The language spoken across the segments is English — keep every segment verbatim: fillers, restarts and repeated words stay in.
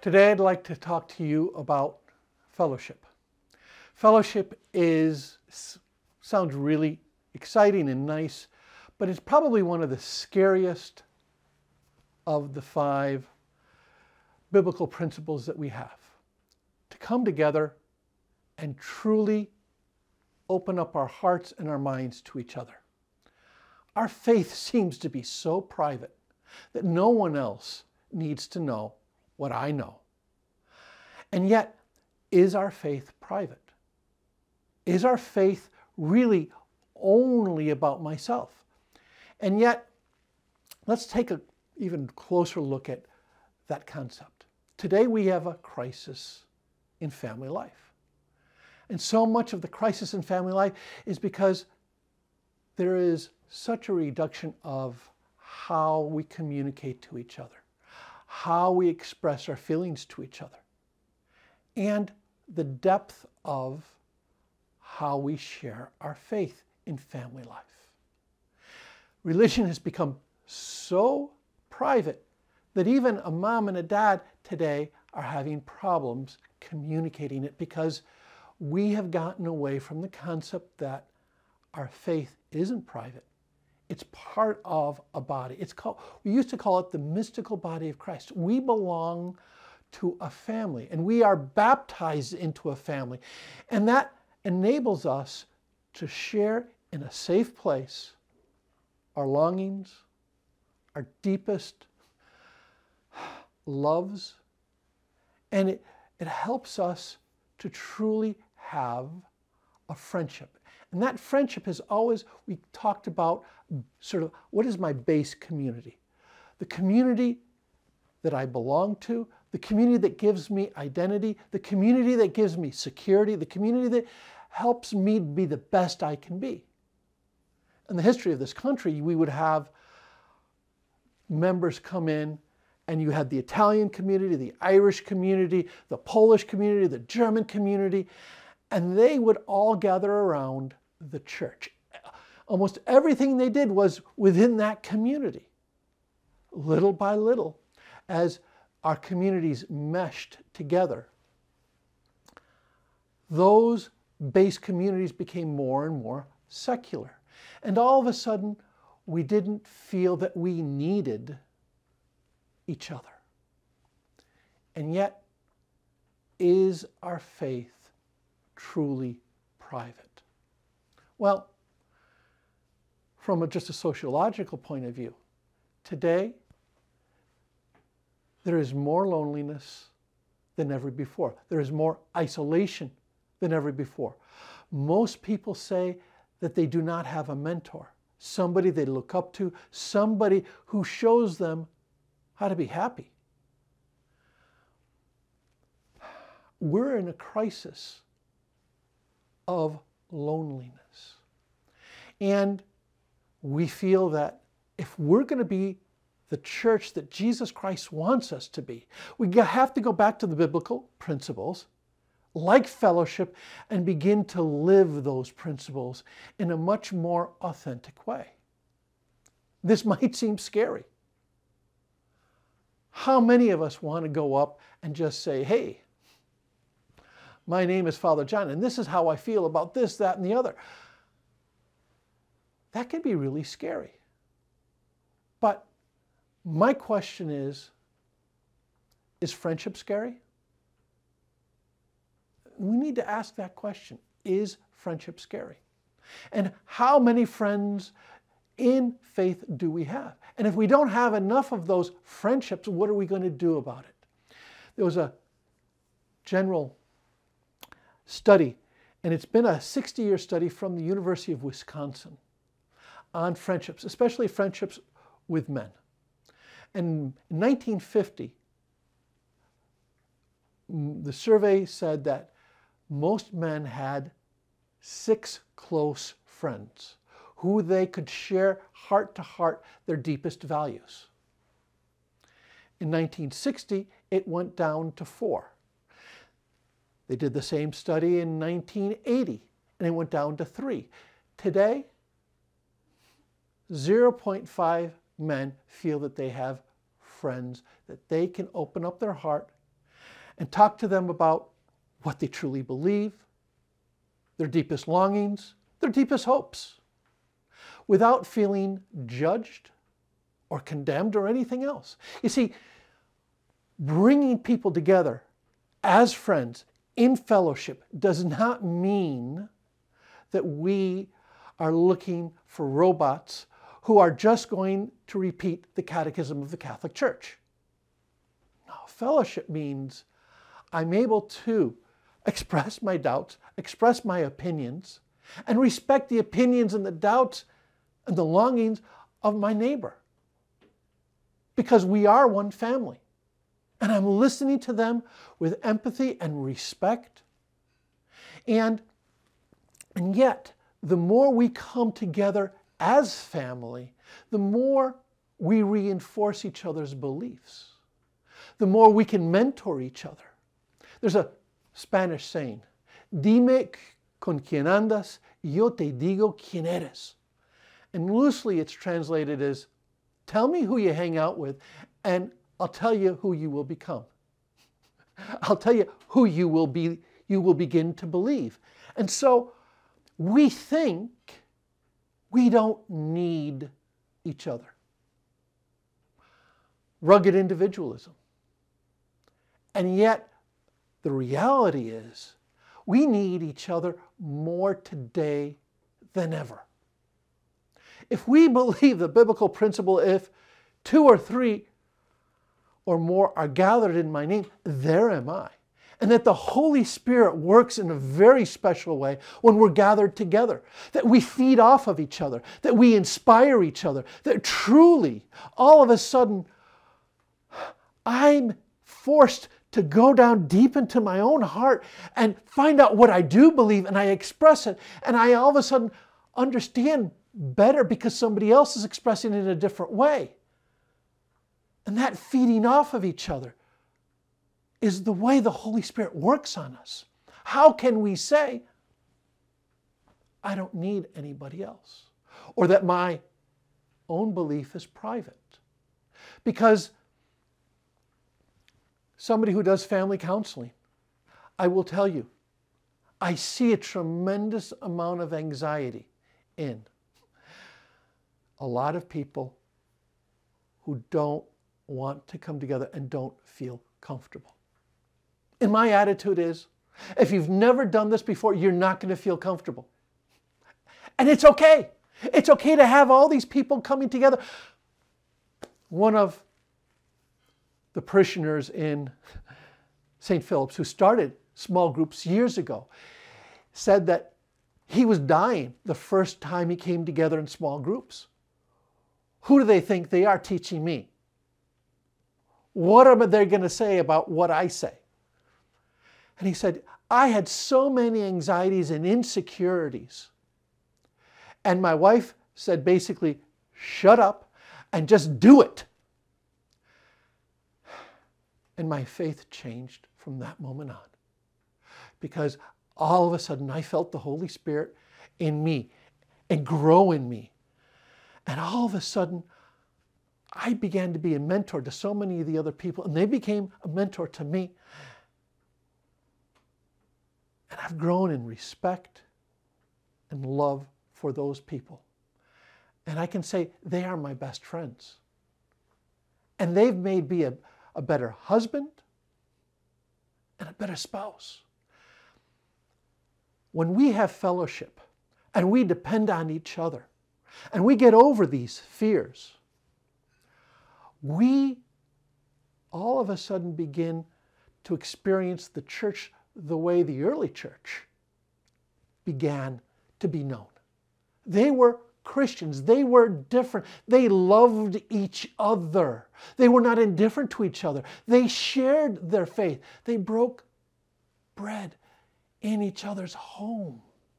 Today I'd like to talk to you about fellowship. Fellowship is, sounds really exciting and nice, but it's probably one of the scariest of the five biblical principles that we have. To come together and truly open up our hearts and our minds to each other. Our faith seems to be so private that no one else needs to know what I know. And yet, is our faith private? Is our faith really only about myself? And yet, let's take an even closer look at that concept. Today we have a crisis in family life. And so much of the crisis in family life is because there is such a reduction of how we communicate to each other, how we express our feelings to each other, and the depth of how we share our faith in family life. Religion has become so private that even a mom and a dad today are having problems communicating it because we have gotten away from the concept that our faith isn't private. It's part of a body. It's called, we used to call it the mystical body of Christ. We belong to a family, and we are baptized into a family. And that enables us to share in a safe place our longings, our deepest loves, and it, it helps us to truly have a friendship. And that friendship has always, we talked about sort of, what is my base community? The community that I belong to, the community that gives me identity, the community that gives me security, the community that helps me be the best I can be. In the history of this country, we would have members come in, and you had the Italian community, the Irish community, the Polish community, the German community, and they would all gather around the church. Almost everything they did was within that community. Little by little, as our communities meshed together, those base communities became more and more secular. And all of a sudden, we didn't feel that we needed each other. And yet, is our faith truly private? Well, from a, just a sociological point of view, today there is more loneliness than ever before. There is more isolation than ever before. Most people say that they do not have a mentor, somebody they look up to, somebody who shows them how to be happy. We're in a crisis of loneliness. And we feel that if we're going to be the church that Jesus Christ wants us to be, we have to go back to the biblical principles, like fellowship, and begin to live those principles in a much more authentic way. This might seem scary. How many of us want to go up and just say, hey, my name is Father John, and this is how I feel about this, that, and the other? That can be really scary. But my question is, is friendship scary? We need to ask that question. Is friendship scary? And how many friends in faith do we have? And if we don't have enough of those friendships, what are we going to do about it? There was a general study, and it's been a sixty-year study from the University of Wisconsin on friendships, especially friendships with men. And in nineteen fifty, the survey said that most men had six close friends who they could share heart to heart their deepest values. In nineteen sixty, it went down to four. They did the same study in nineteen eighty, and it went down to three. Today, zero point five men feel that they have friends, that they can open up their heart and talk to them about what they truly believe, their deepest longings, their deepest hopes, without feeling judged or condemned or anything else. You see, bringing people together as friends in fellowship does not mean that we are looking for robots who are just going to repeat the catechism of the Catholic Church. No, fellowship means I'm able to express my doubts, express my opinions, and respect the opinions and the doubts and the longings of my neighbor. Because we are one family. And I'm listening to them with empathy and respect. And, and yet, the more we come together as family, the more we reinforce each other's beliefs. The more we can mentor each other. There's a Spanish saying, "Dime con quien andas, yo te digo quién eres." And loosely it's translated as, tell me who you hang out with, and I'll tell you who you will become. I'll tell you who you will be, you will begin to believe. And so we think we don't need each other. Rugged individualism. And yet, the reality is, we need each other more today than ever. If we believe the biblical principle, if two or three or more are gathered in my name, there am I. And that the Holy Spirit works in a very special way when we're gathered together. That we feed off of each other. That we inspire each other. That truly, all of a sudden, I'm forced to go down deep into my own heart and find out what I do believe, and I express it. And I all of a sudden understand better because somebody else is expressing it in a different way. And that feeding off of each other is the way the Holy Spirit works on us. How can we say, I don't need anybody else? Or that my own belief is private? Because somebody who does family counseling, I will tell you, I see a tremendous amount of anxiety in a lot of people who don't want to come together and don't feel comfortable. And my attitude is, if you've never done this before, you're not going to feel comfortable. And it's okay. It's okay to have all these people coming together. One of the parishioners in Saint Philip's, who started small groups years ago, said that he was dying the first time he came together in small groups. Who do they think they are teaching me? What are they going to say about what I say? And he said, I had so many anxieties and insecurities. And my wife said basically, shut up and just do it. And my faith changed from that moment on. Because all of a sudden I felt the Holy Spirit in me and grow in me. And all of a sudden I began to be a mentor to so many of the other people, and they became a mentor to me. And I've grown in respect and love for those people. And I can say they are my best friends. And they've made me a, a better husband and a better spouse. When we have fellowship and we depend on each other and we get over these fears, we all of a sudden begin to experience the church the way the early church began to be known. They were Christians. They were different. They loved each other. They were not indifferent to each other. They shared their faith. They broke bread in each other's homes.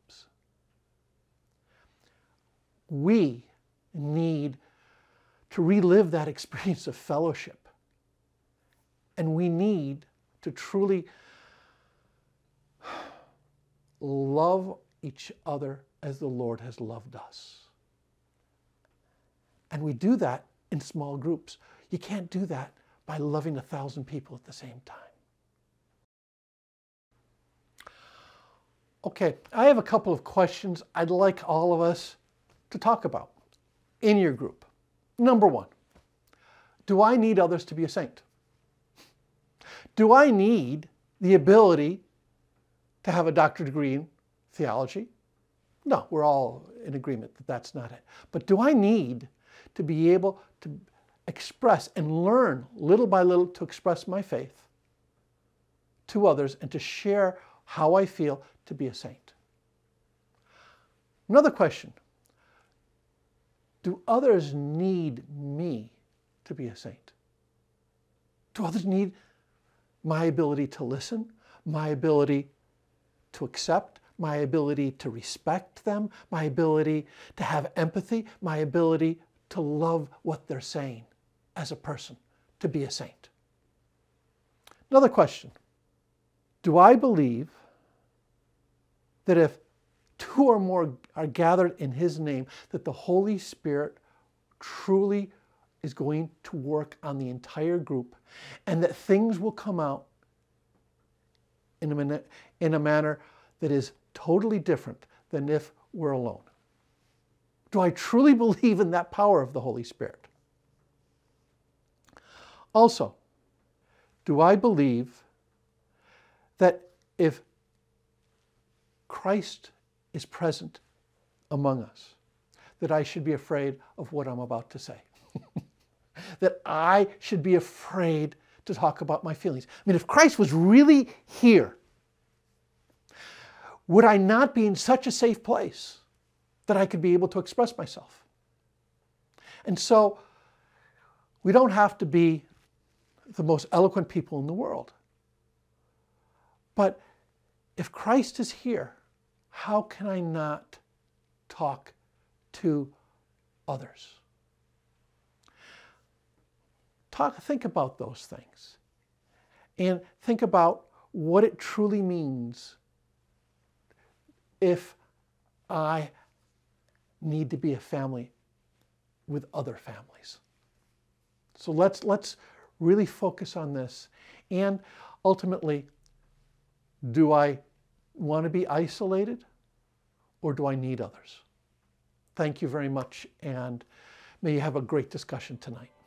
We need to relive that experience of fellowship. And we need to truly love each other as the Lord has loved us. And we do that in small groups. You can't do that by loving a thousand people at the same time. Okay, I have a couple of questions I'd like all of us to talk about in your group. Number one, do I need others to be a saint? Do I need the ability to have a doctorate degree in theology? No, we're all in agreement that that's not it. But do I need to be able to express and learn little by little to express my faith to others and to share how I feel to be a saint? Another question, do others need me to be a saint? Do others need my ability to listen, my ability to accept, my ability to respect them, my ability to have empathy, my ability to love what they're saying as a person, to be a saint? Another question, do I believe that if two or more are gathered in His name, that the Holy Spirit truly is going to work on the entire group and that things will come out in a, minute, in a manner that is totally different than if we're alone? Do I truly believe in that power of the Holy Spirit? Also, do I believe that if Christ is present among us, that I should be afraid of what I'm about to say? That I should be afraid to talk about my feelings? I mean, if Christ was really here, would I not be in such a safe place that I could be able to express myself? And so, we don't have to be the most eloquent people in the world. But if Christ is here, how can I not talk to others? Talk, think about those things. And think about what it truly means if I need to be a family with other families. So let's, let's really focus on this. And ultimately, do I want to be isolated or do I need others? Thank you very much, and may you have a great discussion tonight.